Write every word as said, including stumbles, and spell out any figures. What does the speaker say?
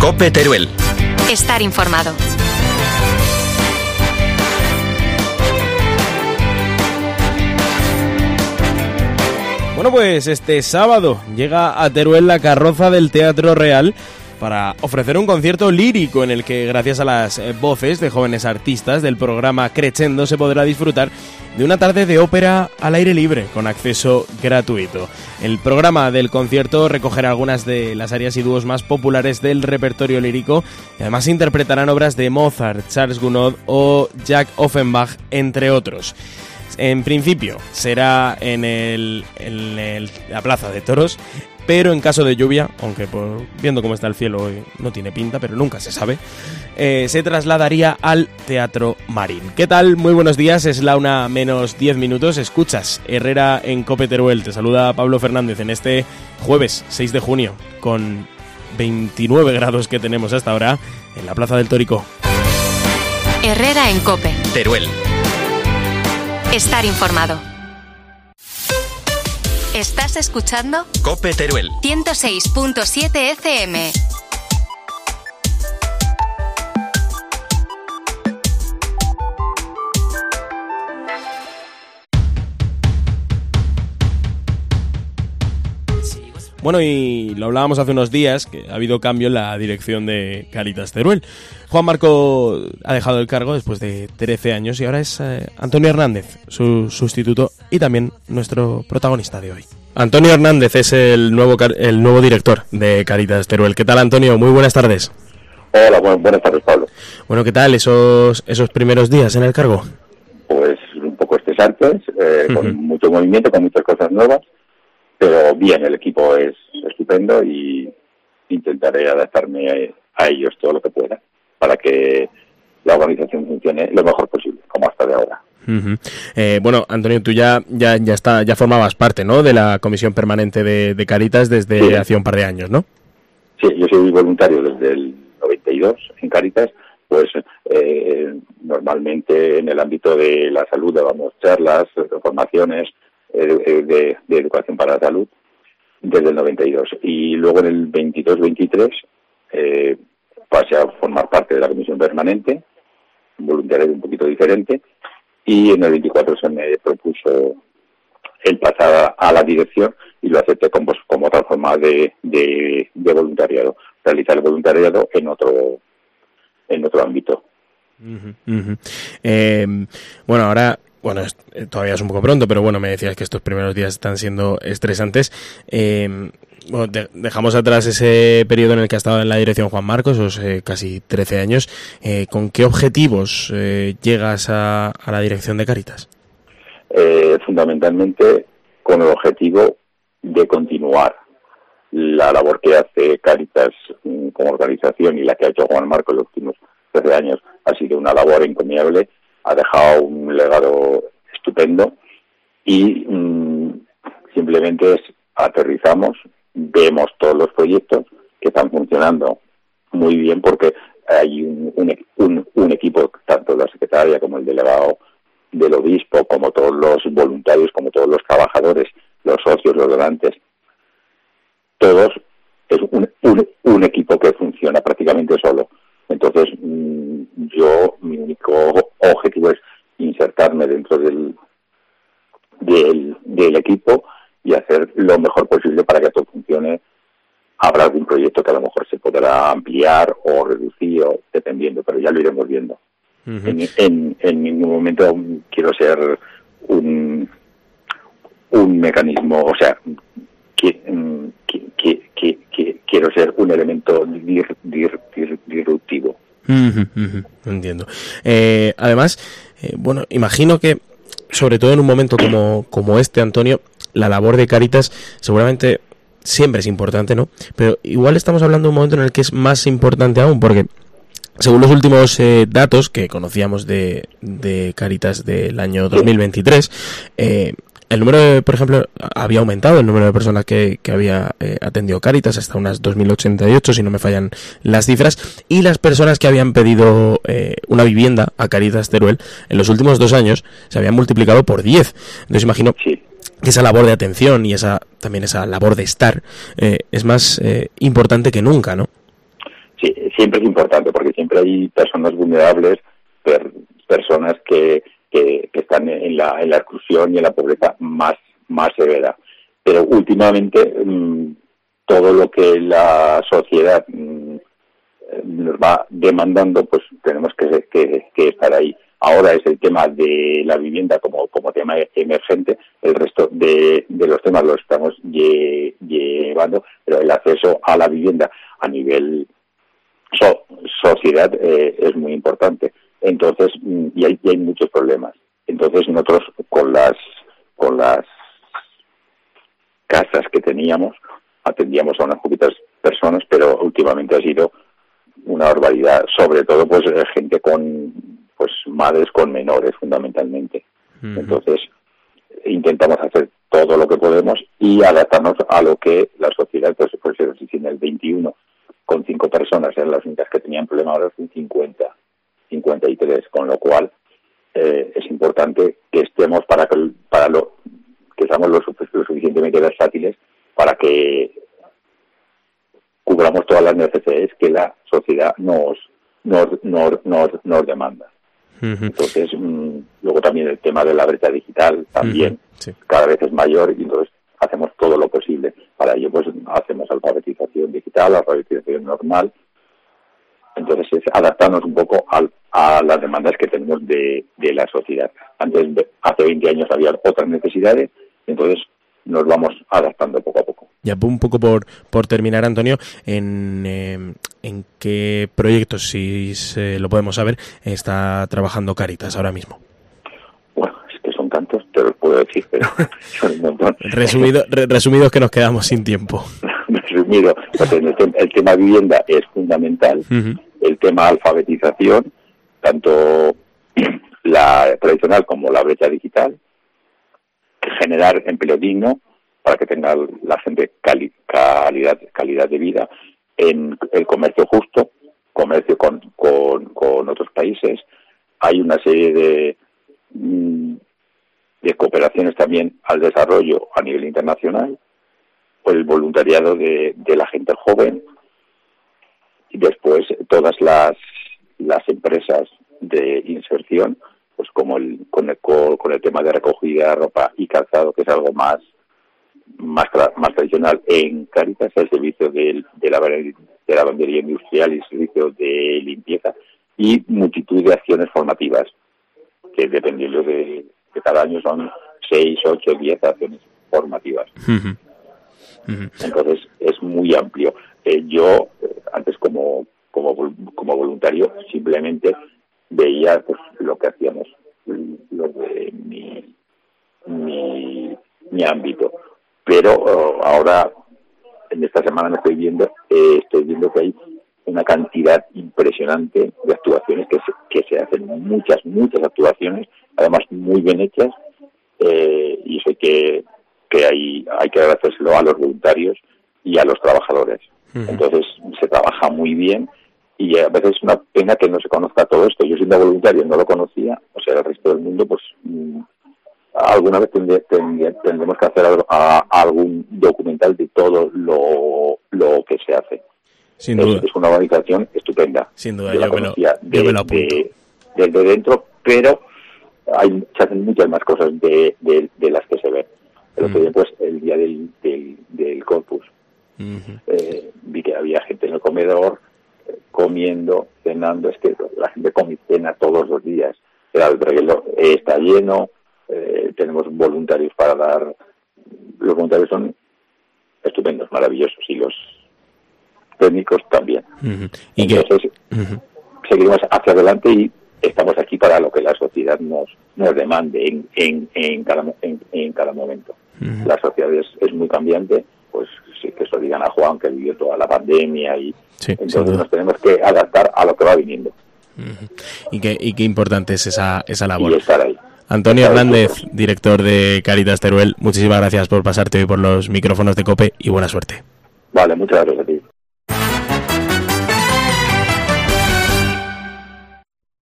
COPE Teruel. Estar informado. Bueno, pues este sábado llega a Teruel la carroza del Teatro Real para ofrecer un concierto lírico en el que, gracias a las voces de jóvenes artistas del programa Crescendo, se podrá disfrutar de una tarde de ópera al aire libre con acceso gratuito. El programa del concierto recogerá algunas de las arias y dúos más populares del repertorio lírico y además interpretarán obras de Mozart, Charles Gounod o Jacques Offenbach, entre otros. En principio será en, el, en el, la Plaza de Toros, pero en caso de lluvia, aunque por, viendo cómo está el cielo hoy no tiene pinta, pero nunca se sabe, eh, se trasladaría al Teatro Marín. ¿Qué tal? Muy buenos días, es la una menos diez minutos, escuchas Herrera en COPE Teruel. Te saluda Pablo Fernández en este jueves seis de junio, con veintinueve grados que tenemos hasta ahora en la Plaza del Tórico. Herrera en COPE Teruel. Estar informado. ¿Estás escuchando? COPE Teruel. ciento seis punto siete F M. Bueno, y lo hablábamos hace unos días, que ha habido cambio en la dirección de Cáritas Teruel. Juan Marco ha dejado el cargo después de trece años y ahora es eh, Antonio Hernández, su sustituto y también nuestro protagonista de hoy. Antonio Hernández es el nuevo el nuevo director de Cáritas Teruel. ¿Qué tal, Antonio? Muy buenas tardes. Hola, bu- buenas tardes, Pablo. Bueno, ¿qué tal esos esos primeros días en el cargo? Pues un poco estresantes, eh, uh-huh. con mucho movimiento, con muchas cosas nuevas. Pero bien, el equipo es estupendo y intentaré adaptarme a ellos todo lo que pueda para que la organización funcione lo mejor posible, como hasta de ahora. Uh-huh. Eh, bueno, Antonio, tú ya ya ya está ya formabas parte, ¿no?, de la comisión permanente de, de Cáritas desde sí. hace un par de años, ¿no? Sí, yo soy voluntario desde el noventa y dos en Cáritas. Pues eh, normalmente en el ámbito de la salud damos charlas, formaciones De, de, de educación para la salud desde el noventa y dos y luego en el veintidós veintitrés eh, pasé a formar parte de la comisión permanente, un voluntariado un poquito diferente, y en el veinticuatro se me propuso el pasar a la dirección y lo acepté como, como otra forma de, de, de voluntariado, realizar el voluntariado en otro en otro ámbito. Uh-huh, uh-huh. Eh, bueno, ahora Bueno, es, todavía es un poco pronto, pero bueno, me decías que estos primeros días están siendo estresantes. Eh, bueno, de, dejamos atrás ese periodo en el que ha estado en la dirección Juan Marcos, esos eh, casi trece años. Eh, ¿Con qué objetivos eh, llegas a, a la dirección de Cáritas? Eh, fundamentalmente con el objetivo de continuar la labor que hace Cáritas como organización y la que ha hecho Juan Marcos los últimos trece años. Ha sido una labor encomiable. Ha dejado un legado estupendo y mmm, simplemente es, aterrizamos, vemos todos los proyectos que están funcionando muy bien porque hay un, un, un, un equipo, tanto la secretaria como el delegado del obispo, como todos los voluntarios, como todos los trabajadores, los socios, los donantes, todos es un, un, un equipo que funciona prácticamente solo. Entonces, yo, mi único objetivo es insertarme dentro del, del del equipo y hacer lo mejor posible para que esto funcione. Habrá algún proyecto que a lo mejor se podrá ampliar o reducir, o dependiendo, pero ya lo iremos viendo. Uh-huh. En, en, en ningún momento quiero ser un un mecanismo, o sea, que, que, que, que, que quiero ser un elemento dir, dir, dir, disruptivo. Uh-huh, uh-huh, entiendo. Eh, además, eh, bueno, imagino que, sobre todo en un momento como, como este, Antonio, la labor de Cáritas seguramente siempre es importante, ¿no? Pero igual estamos hablando de un momento en el que es más importante aún, porque según los últimos eh, datos que conocíamos de, de Cáritas del año dos mil veintitrés, eh, el número de, por ejemplo, había aumentado el número de personas que, que había eh, atendido Cáritas hasta unas dos mil ochenta y ocho, si no me fallan las cifras, y las personas que habían pedido eh, una vivienda a Cáritas Teruel en los últimos dos años se habían multiplicado por diez. Entonces imagino que esa labor de atención y esa también esa labor de estar eh, es más eh, importante que nunca, ¿no? sí, siempre es importante, porque siempre hay personas vulnerables, per, personas que, que, que están en la, en la exclusión y en la pobreza más, más severa. Pero últimamente mmm, todo lo que la sociedad mmm, nos va demandando, pues tenemos que, que, que estar ahí. Ahora es el tema de la vivienda como, como tema emergente, el resto de, de los temas los estamos lle, llevando, pero el acceso a la vivienda a nivel so, sociedad eh, es muy importante. Entonces, y hay, y hay muchos problemas. Entonces nosotros con las con las casas que teníamos atendíamos a unas poquitas personas, pero últimamente ha sido una barbaridad, sobre todo pues gente con pues madres con menores fundamentalmente. Uh-huh. Entonces intentamos hacer todo lo que podemos y adaptarnos a lo que la sociedad, pues, pues si en el veintiuno con cinco personas eran las únicas que tenían problemas, ahora son cincuenta, cincuenta y tres, con lo cual eh, es importante que estemos para que para lo que seamos lo, lo suficientemente versátiles para que cubramos todas las necesidades que la sociedad nos nos nos nos, nos demanda. Uh-huh. Entonces, mmm, luego también el tema de la brecha digital también uh-huh. sí. cada vez es mayor y entonces hacemos todo lo posible. Para ello, pues hacemos alfabetización digital, alfabetización normal. Entonces, es adaptarnos un poco al, a las demandas que tenemos de, de la sociedad. Antes, de, hace veinte años había otras necesidades, entonces nos vamos adaptando poco a poco. Ya un poco por, por terminar, Antonio, ¿en, eh, ¿en qué proyectos, si se lo podemos saber, está trabajando Cáritas ahora mismo? Bueno, es que son tantos, te los puedo decir, pero son un montón. Resumido, re, resumidos que nos quedamos sin tiempo. Resumido, pues el, tema, el tema vivienda es fundamental, uh-huh. el tema alfabetización, tanto la tradicional como la brecha digital, generar empleo digno para que tenga la gente cali, calidad calidad de vida, en el comercio justo, comercio con, con, con otros países. Hay una serie de, de cooperaciones también al desarrollo a nivel internacional, por el voluntariado de, de la gente joven, y después todas las, las empresas de inserción, pues como el con, el con el tema de recogida de ropa y calzado, que es algo más más tra- más tradicional en Cáritas, el servicio de, de la de la lavandería industrial y el servicio de limpieza, y multitud de acciones formativas que dependiendo de, de cada año son seis, ocho, diez acciones formativas. Uh-huh. Uh-huh. Entonces es muy amplio. Eh, yo eh, antes como como como voluntario simplemente veía pues lo que hacíamos lo de mi mi, mi ámbito, pero uh, ahora en esta semana me estoy viendo eh, estoy viendo que hay una cantidad impresionante de actuaciones que se, que se hacen, muchas muchas actuaciones, además muy bien hechas, eh, y sé que que hay hay que agradecérselo a los voluntarios y a los trabajadores. Uh-huh. Entonces se trabaja muy bien. Y a veces es una pena que no se conozca todo esto. Yo siendo voluntario no lo conocía, o sea, el resto del mundo, pues mmm, alguna vez tendré, tendré, tendremos que hacer algo, a, algún documental de todo lo, lo que se hace. Sin duda. Es, es una organización estupenda. Sin duda, yo, yo, la me, lo, de, yo me lo apunto. De, desde dentro, pero hay, se hacen muchas más cosas de, de, de las que se ven. El otro día, pues, el día del, del, del Corpus, uh-huh. eh, vi que había gente en el comedor, comiendo, cenando. Es que la gente come y cena todos los días. El reloj está lleno, eh, tenemos voluntarios para dar. Los voluntarios son estupendos, maravillosos, y los técnicos también. Uh-huh. ¿Y entonces que... uh-huh. seguimos hacia adelante y estamos aquí para lo que la sociedad nos nos demande en en, en cada en, en cada momento. Uh-huh. La sociedad es, es muy cambiante, pues sí, que eso digan a Juan, que vivió toda la pandemia, y sí, entonces nos tenemos que adaptar a lo que va viniendo. Uh-huh. Y qué y qué importante es esa esa labor. Y estar ahí. Antonio Hernández, director de Cáritas Teruel, muchísimas gracias por pasarte hoy por los micrófonos de COPE y buena suerte. Vale, muchas gracias a ti.